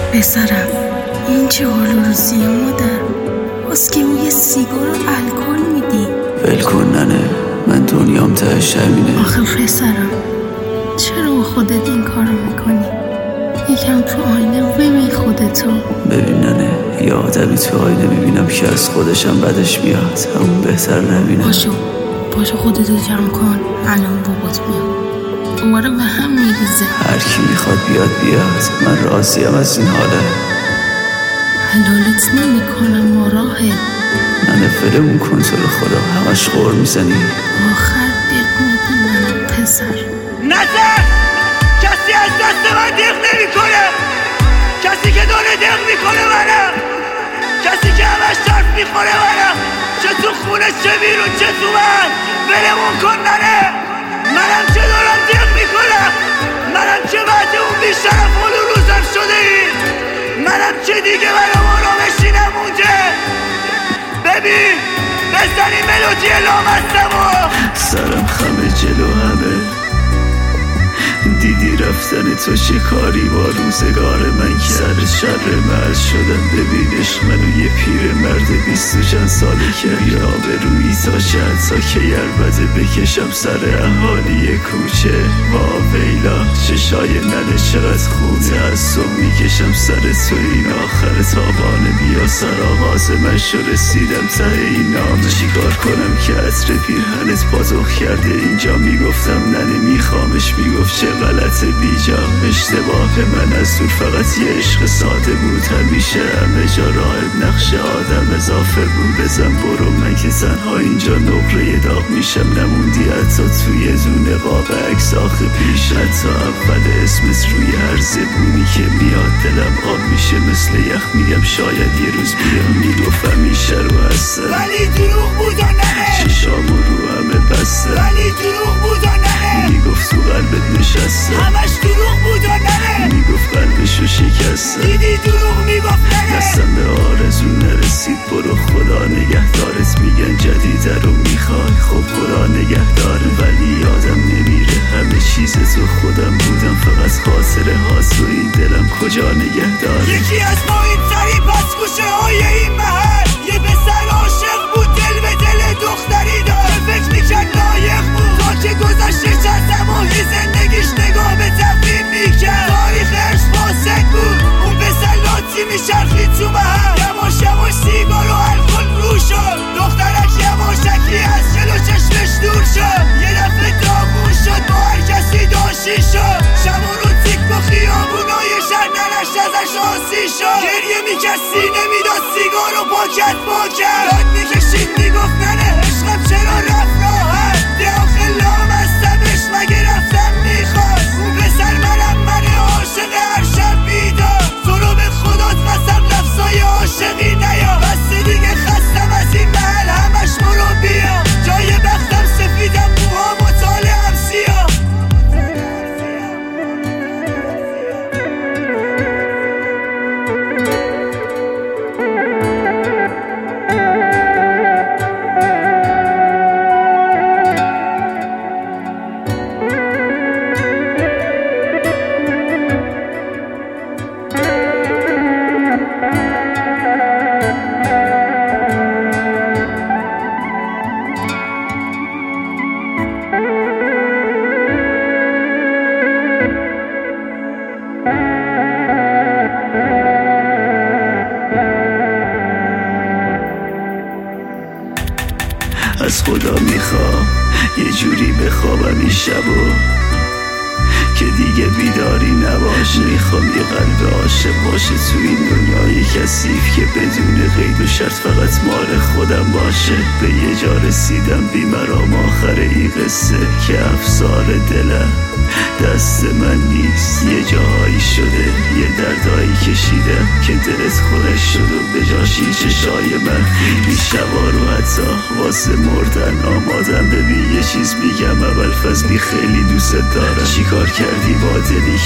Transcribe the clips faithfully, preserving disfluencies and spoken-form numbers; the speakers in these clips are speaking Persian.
پسرم این چه حال و روزیه مادر؟ باز که اون یه سیگار و الکل میدی. ولکن ننه، من دنیام تهش همینه. آخه پسرم چرا با خودت این کارو میکنی؟ یکم تو آینه ببین خودتو. ببین ننه، یه آدمی تو آینه میبینم که از خودشم بدش میاد، همون بهتر نبینم. باشو باشو خودتو جمع کن، الان بابات میاد دوباره به هم میریزه. هر کی میخواد بیاد بیاد، من راضیم از این حاله. حلالت نمیکنم و راهه. ننه فلمون کن تو رو خدا، همش غور میزنی. آخر دق میدی منو پسر. نظر کسی از دست من دق نمیکنه، کسی که داره دق میکنه منم، کسی که همش شرف میخوره منم، چه تو خونه چه بیرون چه تو من. ولمون کن ننه، منم چه دارم دق میکنم، منم چه بعد اون بیشرف حال و روزم شده ای، منم چه دیگه برام آرامشی نمونده. ببین بزنی ملودی لامستمو، سرم خمه جلو همه. دیدی رفتن تو چه کاری با روزگار من کرد. سر شر مرد شدم، ببینش منو یه پیر مرد بیست و چند ساله که بیا به روی تا شد تا که یربده بکشم سر اهالی کوچه. وا ویلا چشای ننه چقدر خونه، از تو میکشم سر تو این آخر تابانه. بیا سر آغاز من شو رسیدم ته این نامه. چیکار کنم که عطر پیرهنت پاتوخ کرده اینجا. میگفتم ننه میخوامش، میگفت چه غلط بیجا. اشتباه من از دور فقط یه عشق ساده بود، همیشه همه جا راهب نقش آدم اضافه بود. بزن برو من که تنها اینجا نقره داغ میشم، نموندی حتی توی دونه قاب عکس آخه پیش. حتی اول اسمت روی هر زبونی که میاد دلم آب میشه مثل یخ. میگم شاید یه روز بیام، میگفت همیشه رو هستم ولی دروغ بود و ننه. چشامو رو همه بستم ولی دروغ بود و ننه. میگفت تو قلبت نشستم، همش دروغ بود و ننه. میگفت قلبشو شکستم. دیدی دروغ میگفت ننه. دستم به آرزو نرسید، برو خدا نگهدارت. میگن جدیده رو میخوای، خب خدا نگهداره. ولی یادم نمیره همه چیز تو خودم بودم، فقط خاطره هاست و این دلم کجا نگهداره. یکی از ما این سری پس گوشه های این محل، یه پسر عاشق بود دل به دل دختری دار. فکر میکرد لایق بود تا که گذشته چند زمانی زندگیش نگاه به تقویم میکرد. تاریخ عشق فاسد بود، اون پسر لاتی میچرخید تو محل. یواش یواش سیگار و الکل رو شد، دخترک یواشکی از جلو چشمش دور شد. یه دفعه داغون شد، با هر کسی داشتی شد. شب و رو تیک با خیابونای شهر ننش ازش آسی شد. گریه میکرد سینه میداد سیگار و پاکت پاکت داد میکشید میگفت ننه عشقم چرا رفت راحت. ده آخه لامستمش مگه رفتم میخواست. اون پسر منم منه عاشق هر شب بیدار. تو رو به خدات قسم لفظای عاشقی نیا. بس دیگه خستم از این محل همش برو بیا. جای بختم سفیدم موها مطالعم سیاه. از خدا میخوام یه جوری بخوابم این شبو که دیگه بیداری نباشه. میخوام یه قلب عاشق باشه تو این دنیای کثیف که بدون قید و شرط فقط مال خودم باشه. به یه جا رسیدم بیمرام آخر این قصه که افسار دلم دست من نیست. یه جایی شده یه دردایی کشیدم که دلت خورش شد و به جاش این چشای من. این شبا رو حتی واسه مردن آمادم. ببین یه چیز میگم، اول فضلی خیلی دوست دارم. چی کار کردی با دلی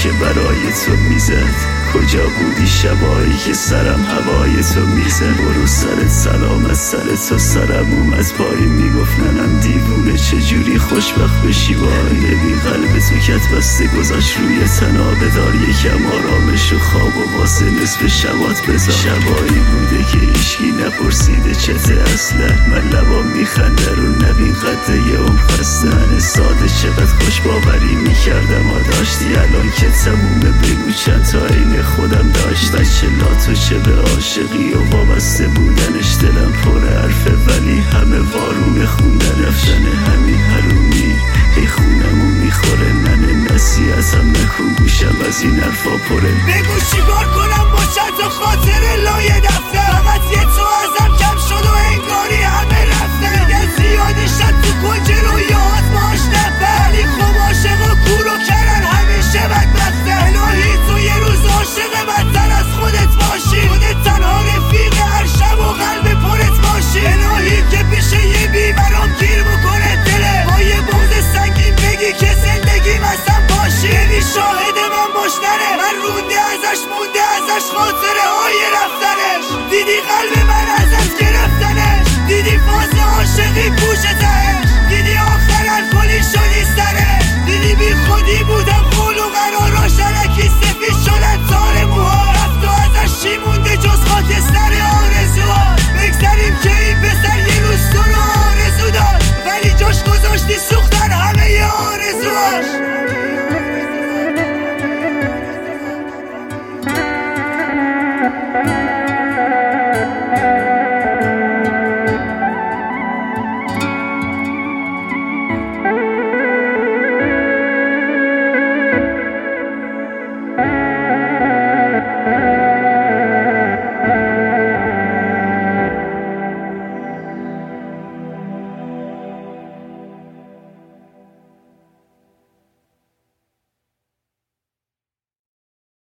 که برای تو میزد؟ کجا بودی شبایی که سرم هوای تو میزد؟ برو سرت سلامت، سر تو سرم اومد پایی، میگفت ننم دیوونه چجوری خوشبخت بشی وای. ببین قلب تو کت بسته گذاشت روی تنابه دار، یکم آرامش و خواب و واسه نصف شبات بذار. شبایی بوده که هیچکی نپرسیده چته اصلا، من لبام میخنده رو نبین قده یه عمر خسته. من ساده چقدر خوش باوری میکردم آ داشتی، الان که تمومه بگو چند تا این خودم داشت. چه لاتو چه به عاشقی و وابسته بودنش، دلم پر حرفه ولی همه وارونه خوندن رفتن همین حرومی. ای خونمو میخوره ننه نصیحتم نکن، گوشم از این حرفا پره. بگو چیکار کنم با چند تا خاطر لایه دفتر، فقط یه تو ازم کم شد و انگاری همه رفتن. دیگه زیادی شد تو کنج رویات ماش نفر، ولی خب عاشقا کورو کردن همیشه بدبخته. الهی تو یه روز عاشق بدتر از خودت باشی، خودت تنها رفیق هر شب و قلب پرت باشی. الهی که پیش یه بی برام گیر بکنه دله، با یه بغض سنگین بگی که زندگیم اصلا باشی. ببی شاهد من باش نره، من رونده ازش مونده ازش خاطره های رفتنش. دیدی قلب